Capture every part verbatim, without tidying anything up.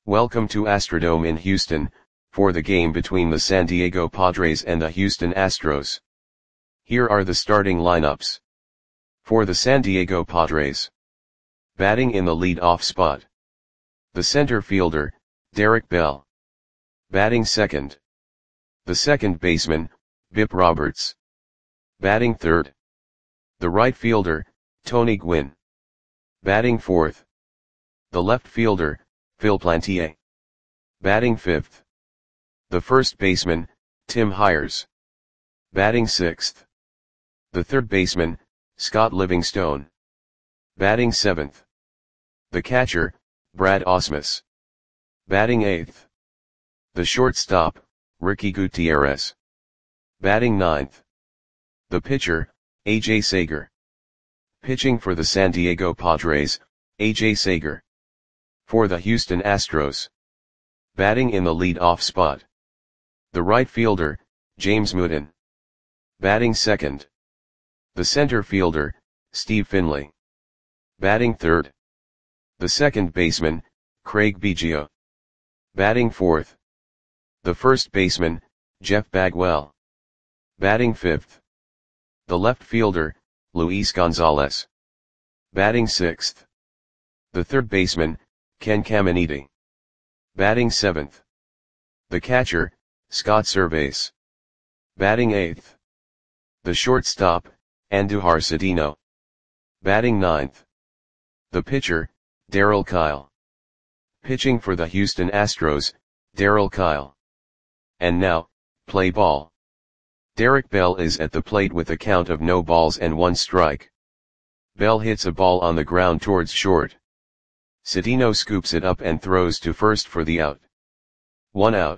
Welcome to Astrodome in Houston, for the game between the San Diego Padres and the Houston Astros. Here are the starting lineups. For the San Diego Padres. Batting in the lead-off spot. The center fielder, Derek Bell. Batting second. The second baseman, Bip Roberts. Batting third. The right fielder, Tony Gwynn. Batting fourth. The left fielder, Phil Plantier. Batting fifth. The first baseman, Tim Hires. Batting sixth. The third baseman, Scott Livingstone. Batting seventh. The catcher, Brad Ausmus. Batting eighth. The shortstop, Ricky Gutierrez. Batting ninth. The pitcher, A J Sager. Pitching for the San Diego Padres, A J Sager. For the Houston Astros. Batting in the lead-off spot. The right fielder, James Mooden. Batting second. The center fielder, Steve Finley. Batting third. The second baseman, Craig Biggio. Batting fourth. The first baseman, Jeff Bagwell. Batting fifth. The left fielder, Luis Gonzalez. Batting sixth. The third baseman, Ken Caminiti. Batting seventh. The catcher, Scott Servais. Batting eighth. The shortstop, Andujar Cedeno. Batting ninth. The pitcher, Darryl Kile. Pitching for the Houston Astros, Darryl Kile. And now, play ball. Derek Bell is at the plate with a count of no balls and one strike. Bell hits a ball on the ground towards short. Cedeno scoops it up and throws to first for the out. One out.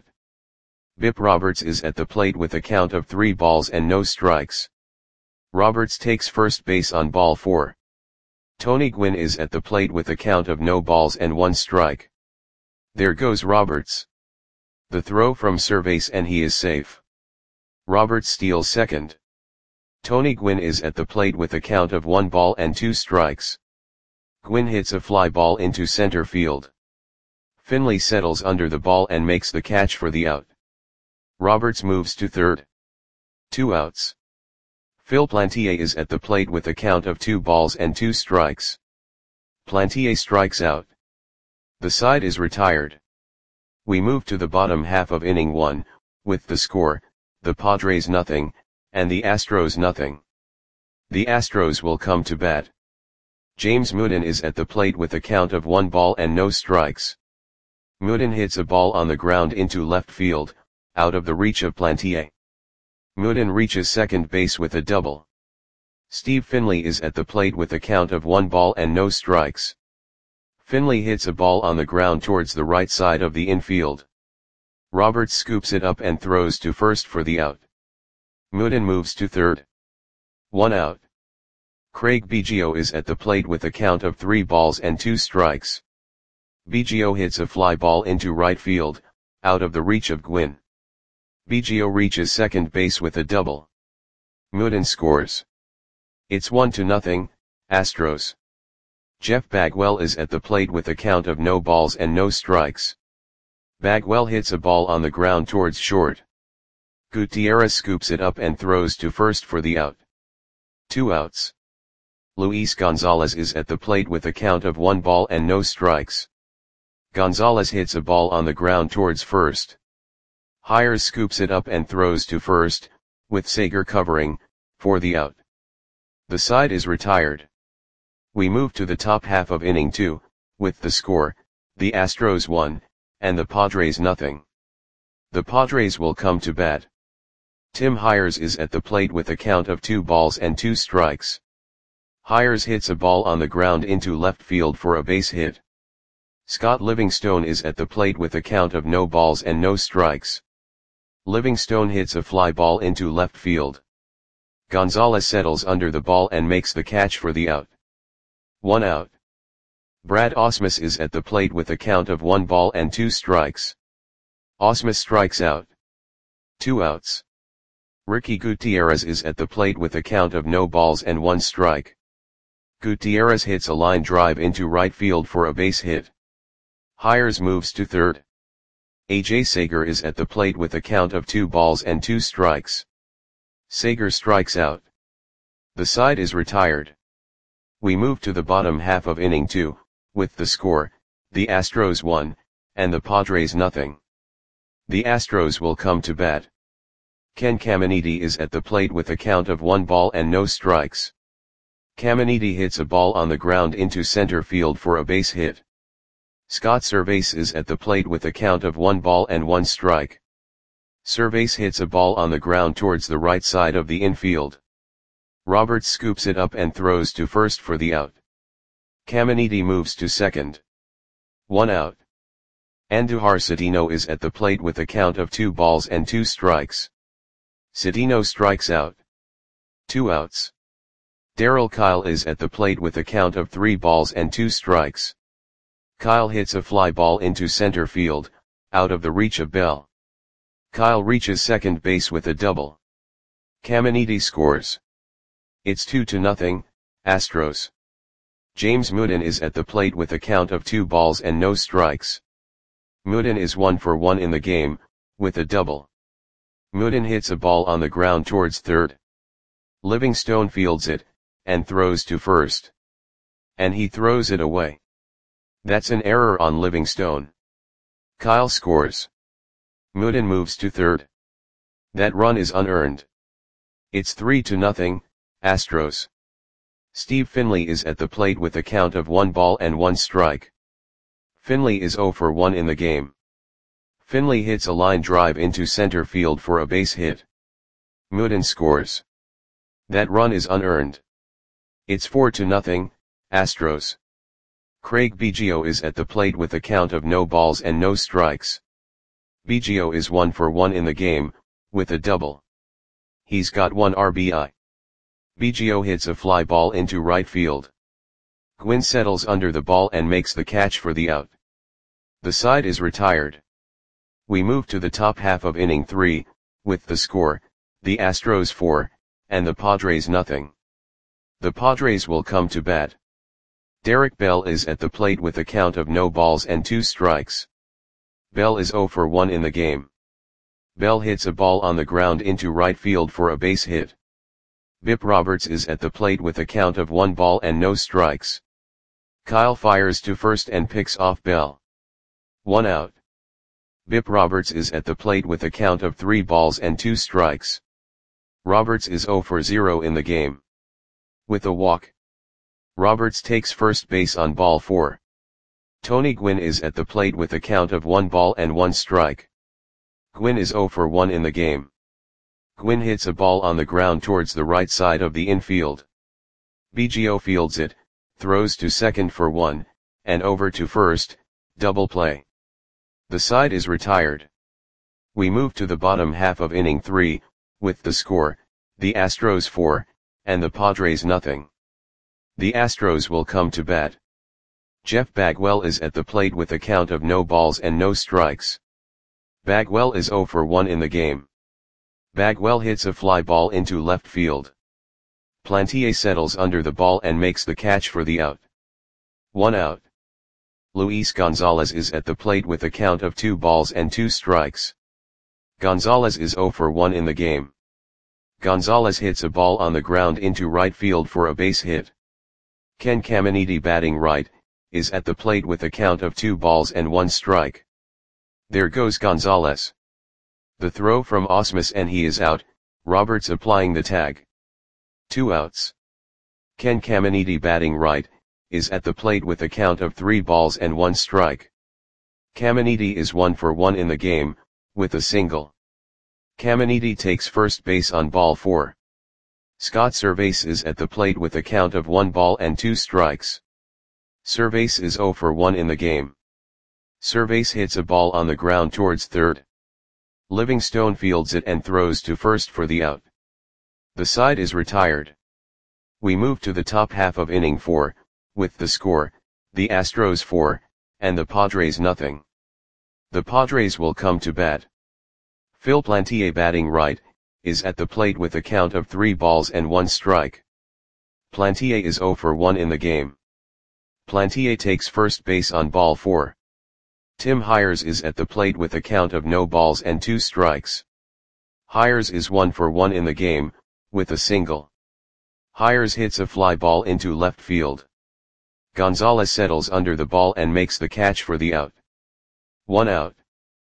Bip Roberts is at the plate with a count of three balls and no strikes. Roberts takes first base on ball four. Tony Gwynn is at the plate with a count of no balls and one strike. There goes Roberts. The throw from Servais and he is safe. Roberts steals second. Tony Gwynn is at the plate with a count of one ball and two strikes. Gwynn hits a fly ball into center field. Finley settles under the ball and makes the catch for the out. Roberts moves to third. Two outs. Phil Plantier is at the plate with a count of two balls and two strikes. Plantier strikes out. The side is retired. We move to the bottom half of inning one, with the score, the Padres nothing, and the Astros nothing. The Astros will come to bat. James Mooden is at the plate with a count of one ball and no strikes. Mooden hits a ball on the ground into left field, out of the reach of Plantier. Mooden reaches second base with a double. Steve Finley is at the plate with a count of one ball and no strikes. Finley hits a ball on the ground towards the right side of the infield. Roberts scoops it up and throws to first for the out. Mooden moves to third. One out. Craig Biggio is at the plate with a count of three balls and two strikes. Biggio hits a fly ball into right field, out of the reach of Gwynn. Biggio reaches second base with a double. Mooden scores. It's one to nothing, Astros. Jeff Bagwell is at the plate with a count of no balls and no strikes. Bagwell hits a ball on the ground towards short. Gutierrez scoops it up and throws to first for the out. Two outs. Luis Gonzalez is at the plate with a count of one ball and no strikes. Gonzalez hits a ball on the ground towards first. Hires scoops it up and throws to first, with Sager covering, for the out. The side is retired. We move to the top half of inning two, with the score, the Astros one, and the Padres nothing. The Padres will come to bat. Tim Hires is at the plate with a count of two balls and two strikes. Hires hits a ball on the ground into left field for a base hit. Scott Livingstone is at the plate with a count of no balls and no strikes. Livingstone hits a fly ball into left field. Gonzalez settles under the ball and makes the catch for the out. One out. Brad Ausmus is at the plate with a count of one ball and two strikes. Ausmus strikes out. Two outs. Ricky Gutierrez is at the plate with a count of no balls and one strike. Gutierrez hits a line drive into right field for a base hit. Hires moves to third. A J Sager is at the plate with a count of two balls and two strikes. Sager strikes out. The side is retired. We move to the bottom half of inning two, with the score, the Astros one, and the Padres nothing. The Astros will come to bat. Ken Caminiti is at the plate with a count of one ball and no strikes. Caminiti hits a ball on the ground into center field for a base hit. Scott Servais is at the plate with a count of one ball and one strike. Servais hits a ball on the ground towards the right side of the infield. Roberts scoops it up and throws to first for the out. Caminiti moves to second. One out. Andujar Citino is at the plate with a count of two balls and two strikes. Citino strikes out. Two outs. Darryl Kile is at the plate with a count of three balls and two strikes. Kile hits a fly ball into center field, out of the reach of Bell. Kile reaches second base with a double. Caminiti scores. It's two to nothing, Astros. James Mooden is at the plate with a count of two balls and no strikes. Mooden is one for one in the game, with a double. Mooden hits a ball on the ground towards third. Livingstone fields it, and throws to first. And he throws it away. That's an error on Livingstone. Kile scores. Mooden moves to third. That run is unearned. It's three to nothing, Astros. Steve Finley is at the plate with a count of one ball and one strike. Finley is zero for one in the game. Finley hits a line drive into center field for a base hit. Mooden scores. That run is unearned. It's four to nothing, Astros. Craig Biggio is at the plate with a count of no balls and no strikes. Biggio is one for one in the game, with a double. He's got one R B I. Biggio hits a fly ball into right field. Gwynn settles under the ball and makes the catch for the out. The side is retired. We move to the top half of inning three, with the score, the Astros four, and the Padres nothing. The Padres will come to bat. Derek Bell is at the plate with a count of no balls and two strikes. Bell is zero for one in the game. Bell hits a ball on the ground into right field for a base hit. Bip Roberts is at the plate with a count of one ball and no strikes. Kile fires to first and picks off Bell. One out. Bip Roberts is at the plate with a count of three balls and two strikes. Roberts is zero for zero in the game. With a walk. Roberts takes first base on ball four. Tony Gwynn is at the plate with a count of one ball and one strike. Gwynn is zero for one in the game. Gwynn hits a ball on the ground towards the right side of the infield. Biggio fields it, throws to second for one, and over to first, double play. The side is retired. We move to the bottom half of inning three, with the score, the Astros four, and the Padres nothing. The Astros will come to bat. Jeff Bagwell is at the plate with a count of no balls and no strikes. Bagwell is zero for one in the game. Bagwell hits a fly ball into left field. Plantier settles under the ball and makes the catch for the out. One out. Luis Gonzalez is at the plate with a count of two balls and two strikes. Gonzalez is zero for one in the game. Gonzalez hits a ball on the ground into right field for a base hit. Ken Caminiti, batting right, is at the plate with a count of two balls and one strike. There goes Gonzalez. The throw from Ausmus and he is out, Roberts applying the tag. Two outs. Ken Caminiti, batting right, is at the plate with a count of three balls and one strike. Caminiti is one for one in the game, with a single. Caminiti takes first base on ball four. Scott Servais is at the plate with a count of one ball and two strikes. Servais is zero for one in the game. Servais hits a ball on the ground towards third. Livingstone fields it and throws to first for the out. The side is retired. We move to the top half of inning four, with the score, the Astros four, and the Padres nothing. The Padres will come to bat. Phil Plantier, batting right, is at the plate with a count of three balls and one strike. Plantier is zero for one in the game. Plantier takes first base on ball four. Tim Hires is at the plate with a count of no balls and two strikes. Hires is one for one in the game, with a single. Hires hits a fly ball into left field. Gonzalez settles under the ball and makes the catch for the out. One out.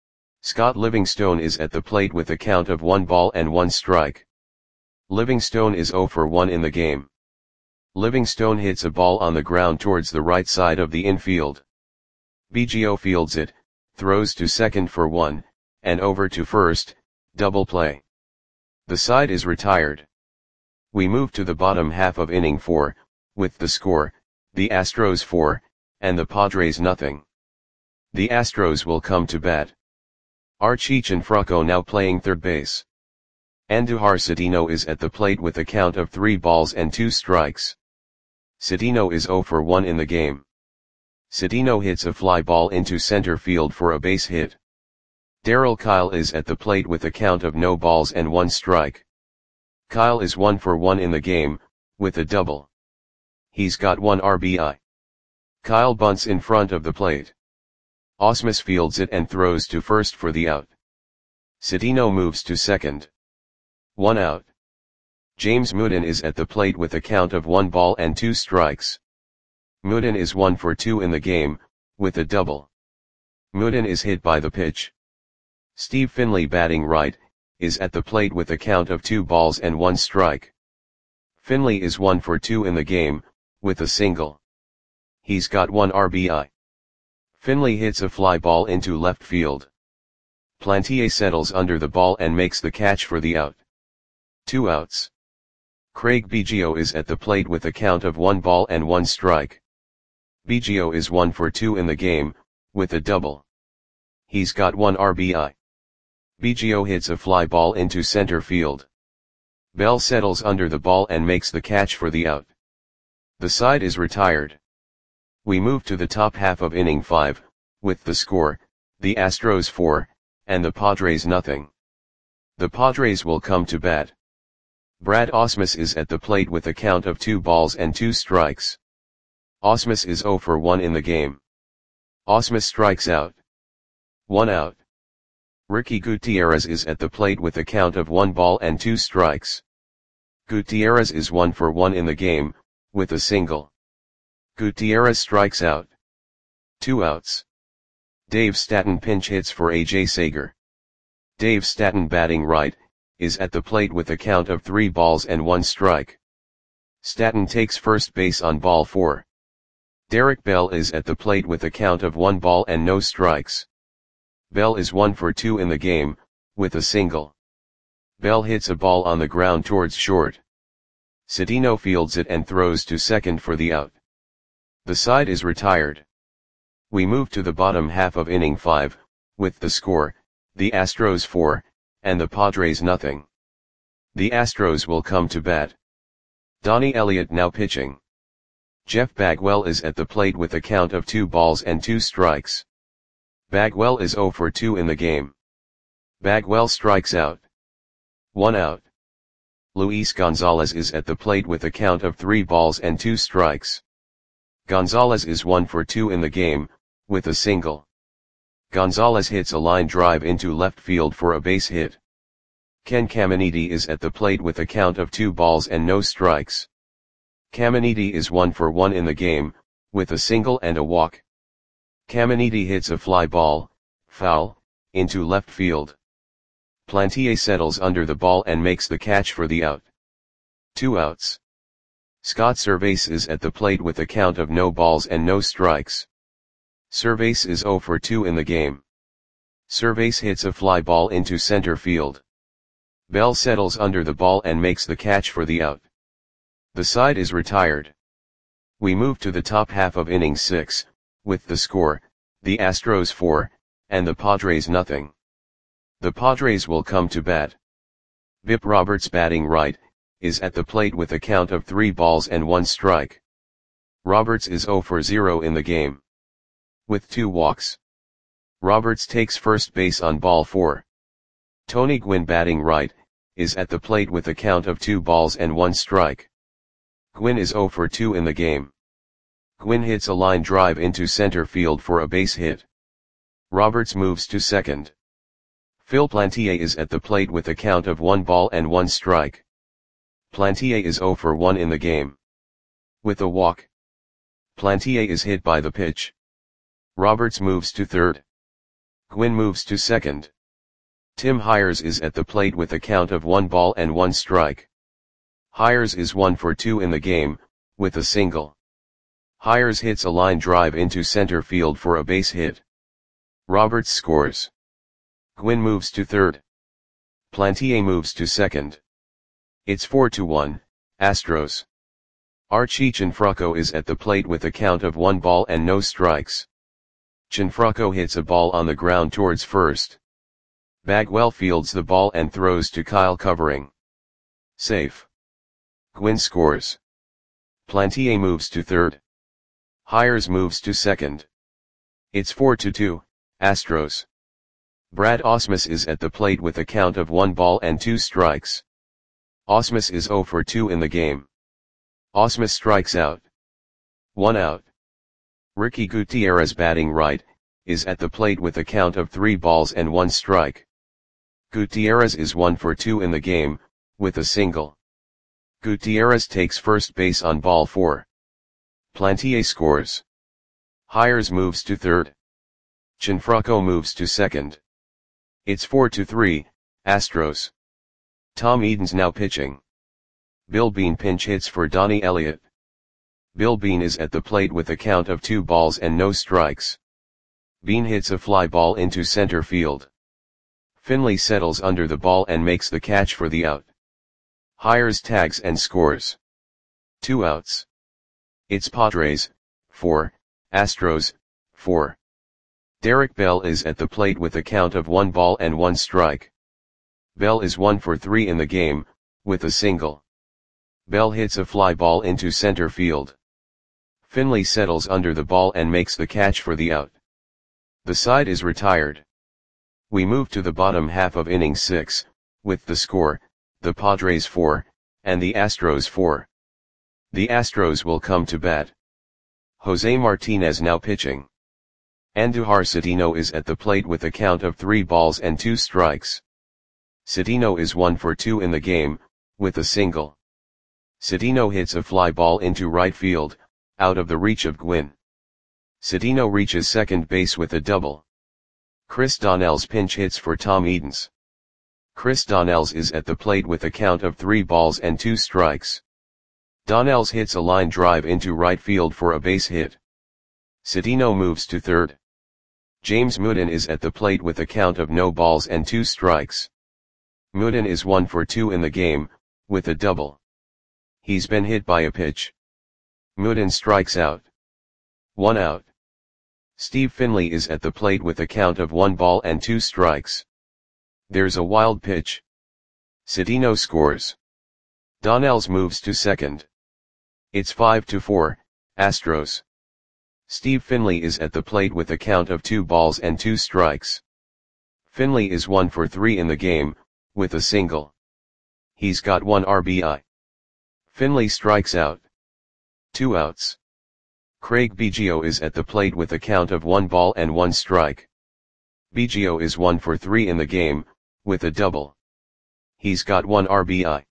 Scott Livingstone is at the plate with a count of one ball and one strike. Livingstone is zero for one in the game. Livingstone hits a ball on the ground towards the right side of the infield. Biggio fields it, throws to second for one, and over to first, double play. The side is retired. We move to the bottom half of inning four, with the score, the Astros four, and the Padres nothing. The Astros will come to bat. Archie Cianfrocco now playing third base. Andujar Cedeno is at the plate with a count of three balls and two strikes. Cedeno is zero for one in the game. Cedeno hits a fly ball into center field for a base hit. Darryl Kile is at the plate with a count of no balls and one strike. Kyle is one for one in the game, with a double. He's got one R B I. Kyle bunts in front of the plate. Ausmus fields it and throws to first for the out. Cedeno moves to second. One out. James Mooden is at the plate with a count of one ball and two strikes. Mooden is one for two in the game, with a double. Mooden is hit by the pitch. Steve Finley batting right, is at the plate with a count of two balls and one strike. Finley is one for two in the game, with a single. He's got one R B I. Finley hits a fly ball into left field. Plantier settles under the ball and makes the catch for the out. Two outs. Craig Biggio is at the plate with a count of one ball and one strike. Biggio is one for two in the game, with a double. He's got one R B I. Biggio hits a fly ball into center field. Bell settles under the ball and makes the catch for the out. The side is retired. We move to the top half of inning five, with the score, the Astros four, and the Padres nothing. The Padres will come to bat. Brad Ausmus is at the plate with a count of two balls and two strikes. Ausmus is zero for one in the game. Ausmus strikes out. One out. Ricky Gutierrez is at the plate with a count of one ball and two strikes. Gutierrez is one for one in the game, with a single. Gutierrez strikes out. Two outs. Dave Stanton pinch hits for A J Sager. Dave Stanton batting right, is at the plate with a count of three balls and one strike. Stanton takes first base on ball four. Derek Bell is at the plate with a count of one ball and no strikes. Bell is one for two in the game, with a single. Bell hits a ball on the ground towards short. Cedeno fields it and throws to second for the out. The side is retired. We move to the bottom half of inning five, with the score, the Astros four, and the Padres nothing. The Astros will come to bat. Donnie Elliott now pitching. Jeff Bagwell is at the plate with a count of two balls and two strikes. Bagwell is zero for two in the game. Bagwell strikes out. One out. Luis Gonzalez is at the plate with a count of three balls and two strikes. Gonzalez is one for two in the game, with a single. Gonzalez hits a line drive into left field for a base hit. Ken Caminiti is at the plate with a count of two balls and no strikes. Caminiti is one for one in the game, with a single and a walk. Caminiti hits a fly ball, foul, into left field. Plantier settles under the ball and makes the catch for the out. Two outs. Scott Servais is at the plate with a count of no balls and no strikes. Servais is zero for two in the game. Servais hits a fly ball into center field. Bell settles under the ball and makes the catch for the out. The side is retired. We move to the top half of inning six, with the score, the Astros four, and the Padres nothing. The Padres will come to bat. Bip Roberts batting right, is at the plate with a count of three balls and one strike. Roberts is zero for zero in the game. With two walks. Roberts takes first base on ball four. Tony Gwynn batting right, is at the plate with a count of two balls and one strike. Gwynn is zero for two in the game. Gwynn hits a line drive into center field for a base hit. Roberts moves to second. Phil Plantier is at the plate with a count of one ball and one strike. Plantier is zero for one in the game. With a walk. Plantier is hit by the pitch. Roberts moves to third. Gwynn moves to second. Tim Hires is at the plate with a count of one ball and one strike. Hires is one for two in the game, with a single. Hires hits a line drive into center field for a base hit. Roberts scores. Gwynn moves to third. Plantier moves to second. It's four to one, Astros. Archie Cianfrocco is at the plate with a count of one ball and no strikes. Cianfrocco hits a ball on the ground towards first. Bagwell fields the ball and throws to Kyle covering. Safe. Gwynn scores. Plantier moves to third. Hires moves to second. It's four to two, Astros. Brad Ausmus is at the plate with a count of one ball and two strikes. Ausmus is zero for two in the game. Ausmus strikes out. One out. Ricky Gutierrez, batting right, is at the plate with a count of three balls and one strike. Gutierrez is one for two in the game, with a single. Gutierrez takes first base on ball four. Plantier scores. Hires moves to third. Cianfrocco moves to second. It's four to three, Astros. Tom Eden's now pitching. Bill Bean pinch hits for Donnie Elliott. Bill Bean is at the plate with a count of two balls and no strikes. Bean hits a fly ball into center field. Finley settles under the ball and makes the catch for the out. Hires tags and scores. Two outs. It's Padres, four, Astros, four. Derek Bell is at the plate with a count of one ball and one strike. Bell is one for three in the game, with a single. Bell hits a fly ball into center field. Finley settles under the ball and makes the catch for the out. The side is retired. We move to the bottom half of inning six, with the score, the Padres four, and the Astros four. The Astros will come to bat. Jose Martinez now pitching. Andujar Cedeno is at the plate with a count of three balls and two strikes. Cedeno is one for two in the game, with a single. Cedeno hits a fly ball into right field, out of the reach of Gwynn. Cedeno reaches second base with a double. Chris Donnells pinch hits for Tom Edens. Chris Donnells is at the plate with a count of three balls and two strikes. Donnells hits a line drive into right field for a base hit. Cedeno moves to third. James Mooden is at the plate with a count of no balls and two strikes. Mooden is one for two in the game, with a double. He's been hit by a pitch. Mooden strikes out. One out. Steve Finley is at the plate with a count of one ball and two strikes. There's a wild pitch. Cedeno scores. Donnells moves to second. It's five to four, Astros. Steve Finley is at the plate with a count of two balls and two strikes. Finley is one for three in the game, with a single. He's got one R B I. Finley strikes out. Two outs. Craig Biggio is at the plate with a count of one ball and one strike. Biggio is one for three in the game, with a double. He's got one R B I.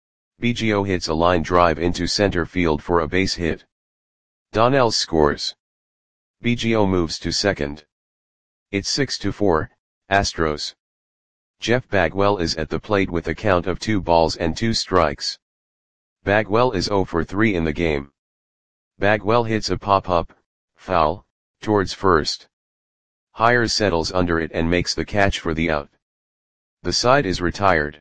Biggio hits a line drive into center field for a base hit. Donnells scores. Biggio moves to second. It's six to four, Astros. Jeff Bagwell is at the plate with a count of two balls and two strikes. Bagwell is zero for three in the game. Bagwell hits a pop-up, foul, towards first. Hires settles under it and makes the catch for the out. The side is retired.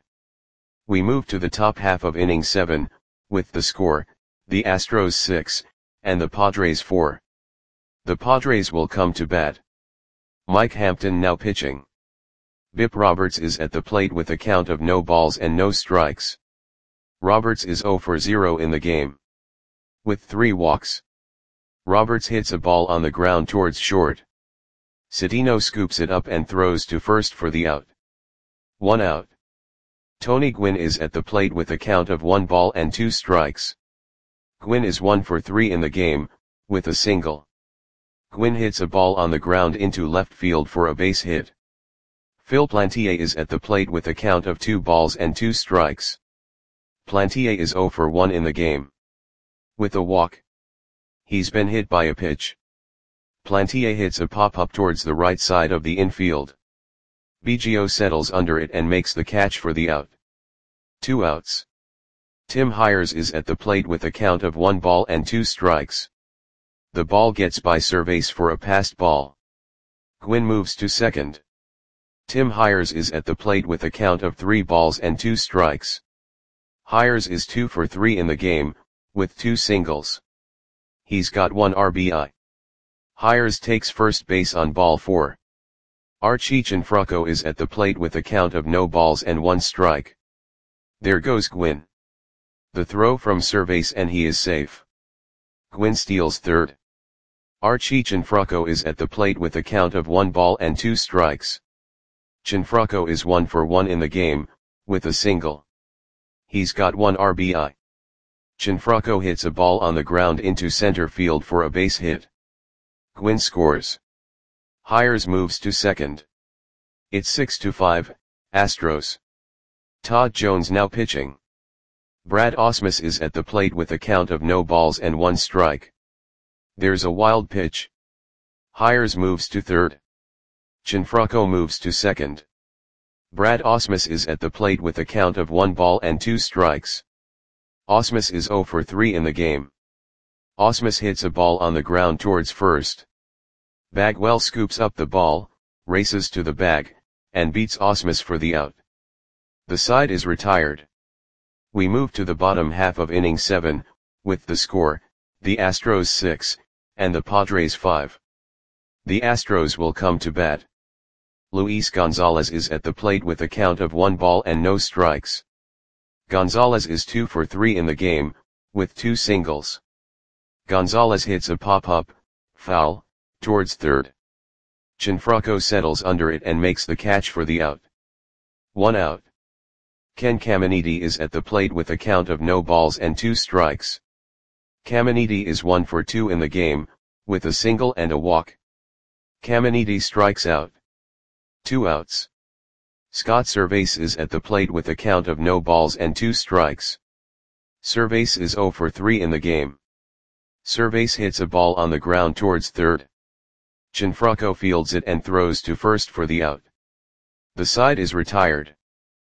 We move to the top half of inning seven, with the score, the Astros six, and the Padres four. The Padres will come to bat. Mike Hampton now pitching. Bip Roberts is at the plate with a count of no balls and no strikes. Roberts is zero for zero in the game. With three walks. Roberts hits a ball on the ground towards short. Cedeno scoops it up and throws to first for the out. One out. Tony Gwynn is at the plate with a count of one ball and two strikes. Gwynn is one for three in the game, with a single. Gwynn hits a ball on the ground into left field for a base hit. Phil Plantier is at the plate with a count of two balls and two strikes. Plantier is zero for one in the game. With a walk. He's been hit by a pitch. Plantier hits a pop-up towards the right side of the infield. Biggio settles under it and makes the catch for the out. Two outs. Tim Hires is at the plate with a count of one ball and two strikes. The ball gets by Cervase for a passed ball. Gwynn moves to second. Tim Hires is at the plate with a count of three balls and two strikes. Hires is two for three in the game, with two singles. He's got one R B I. Hires takes first base on ball four. Archie Cianfrocco is at the plate with a count of no balls and one strike. There goes Gwynn. The throw from Cervase and he is safe. Gwynn steals third. Archie Cianfrocco is at the plate with a count of one ball and two strikes. Cianfrocco is one for one in the game, with a single. He's got one R B I. Cianfrocco hits a ball on the ground into center field for a base hit. Gwynn scores. Hires moves to second. It's six to five, Astros. Todd Jones now pitching. Brad Ausmus is at the plate with a count of no balls and one strike. There's a wild pitch. Hires moves to third. Cianfrocco moves to second. Brad Ausmus is at the plate with a count of one ball and two strikes. Ausmus is zero for three in the game. Ausmus hits a ball on the ground towards first. Bagwell scoops up the ball, races to the bag, and beats Ausmus for the out. The side is retired. We move to the bottom half of inning seven, with the score, the Astros six, and the Padres five. The Astros will come to bat. Luis Gonzalez is at the plate with a count of one ball and no strikes. Gonzalez is two for three in the game, with two singles. Gonzalez hits a pop-up, foul, towards third. Cianfrocco settles under it and makes the catch for the out. One out. Ken Caminiti is at the plate with a count of no balls and two strikes. Caminiti is one for two in the game, with a single and a walk. Caminiti strikes out. Two outs. Scott Cervase is at the plate with a count of no balls and two strikes. Cervase is zero for three in the game. Cervase hits a ball on the ground towards third. Cianfrocco fields it and throws to first for the out. The side is retired.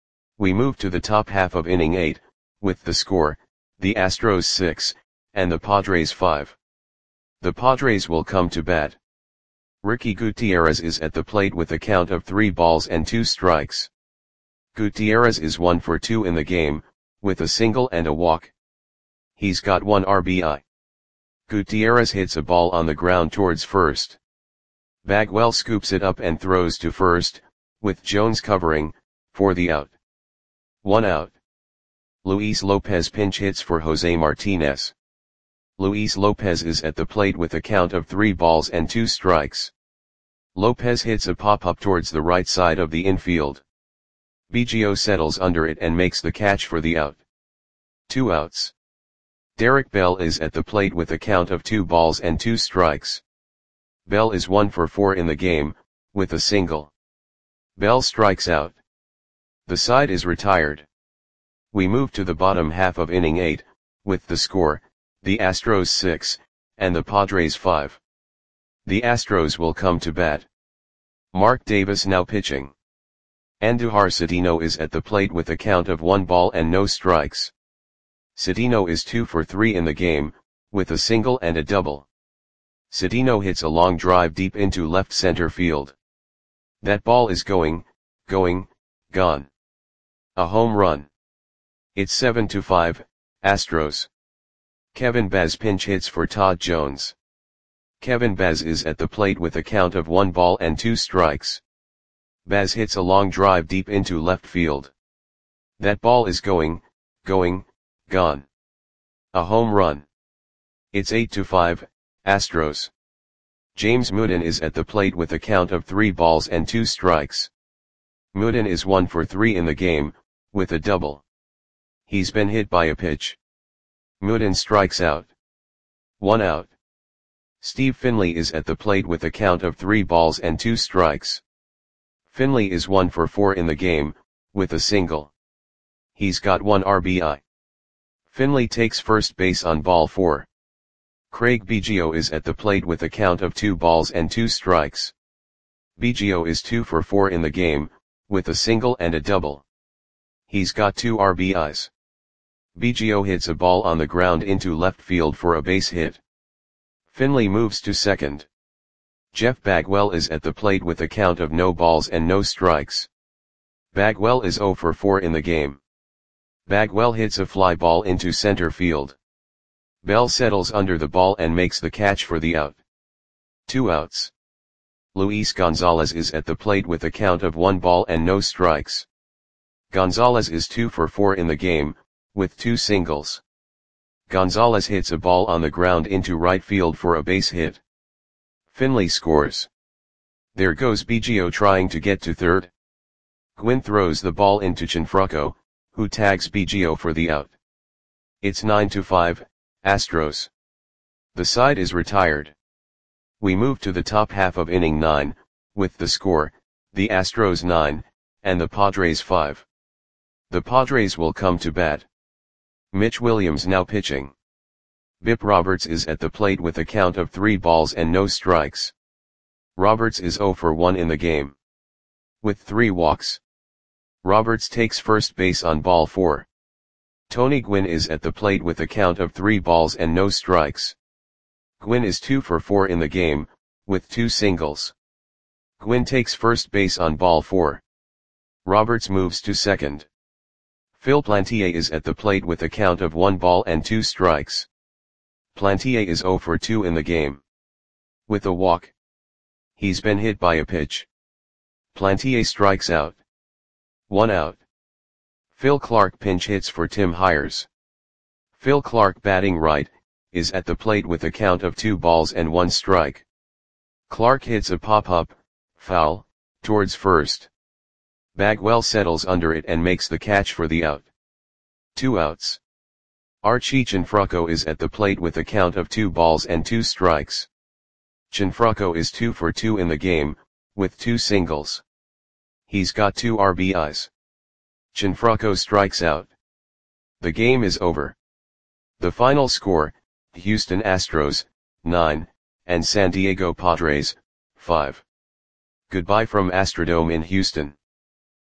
We move to the top half of inning eight, with the score, the Astros six, and the Padres five. The Padres will come to bat. Ricky Gutierrez is at the plate with a count of three balls and two strikes. Gutierrez is one for two in the game, with a single and a walk. He's got one R B I. Gutierrez hits a ball on the ground towards first. Bagwell scoops it up and throws to first, with Jones covering, for the out. One out. Luis Lopez pinch hits for Jose Martinez. Luis Lopez is at the plate with a count of three balls and two strikes. Lopez hits a pop-up towards the right side of the infield. Biggio settles under it and makes the catch for the out. Two outs. Derek Bell is at the plate with a count of two balls and two strikes. Bell is one for four in the game, with a single. Bell strikes out. The side is retired. We move to the bottom half of inning eight, with the score, the Astros six, and the Padres five. The Astros will come to bat. Mark Davis now pitching. Andujar Cedeno is at the plate with a count of one ball and no strikes. Cedeno is two for three in the game, with a single and a double. Cedeno hits a long drive deep into left center field. That ball is going, going, gone. A home run. It's seven to five, Astros. Kevin Baz pinch hits for Todd Jones. Kevin Baz is at the plate with a count of one ball and two strikes. Baz hits a long drive deep into left field. That ball is going, going, gone. A home run. It's eight to five, Astros. James Mooden is at the plate with a count of three balls and two strikes. Mooden is one for three in the game, with a double. He's been hit by a pitch. Mooden strikes out. One out. Steve Finley is at the plate with a count of three balls and two strikes. Finley is one for four in the game, with a single. He's got one R B I. Finley takes first base on ball four. Craig Biggio is at the plate with a count of two balls and two strikes. Biggio is two for four in the game, with a single and a double. He's got two R B Is. Biggio hits a ball on the ground into left field for a base hit. Finley moves to second. Jeff Bagwell is at the plate with a count of no balls and no strikes. Bagwell is zero for four in the game. Bagwell hits a fly ball into center field. Bell settles under the ball and makes the catch for the out. Two outs. Luis Gonzalez is at the plate with a count of one ball and no strikes. Gonzalez is two for four in the game, with two singles. Gonzalez hits a ball on the ground into right field for a base hit. Finley scores. There goes Biggio trying to get to third. Gwynn throws the ball into Gianfranco, who tags Biggio for the out. It's nine to five, Astros. The side is retired. We move to the top half of inning nine, with the score, the Astros nine, and the Padres five. The Padres will come to bat. Mitch Williams now pitching. Bip Roberts is at the plate with a count of three balls and no strikes. Roberts is zero for one in the game. With three walks. Roberts takes first base on ball four. Tony Gwynn is at the plate with a count of three balls and no strikes. Gwynn is two for four in the game, with two singles. Gwynn takes first base on ball four. Roberts moves to second. Phil Plantier is at the plate with a count of one ball and two strikes. Plantier is zero for two in the game. With a walk. He's been hit by a pitch. Plantier strikes out. One out. Phil Clark pinch hits for Tim Hires. Phil Clark, batting right, is at the plate with a count of two balls and one strike. Clark hits a pop-up, foul, towards first. Bagwell settles under it and makes the catch for the out. Two outs. Archie Gianfranco is at the plate with a count of two balls and two strikes. Gianfranco is two for two in the game, with two singles. He's got two R B Is. Gianfranco strikes out. The game is over. The final score, Houston Astros, nine, and San Diego Padres, five. Goodbye from Astrodome in Houston.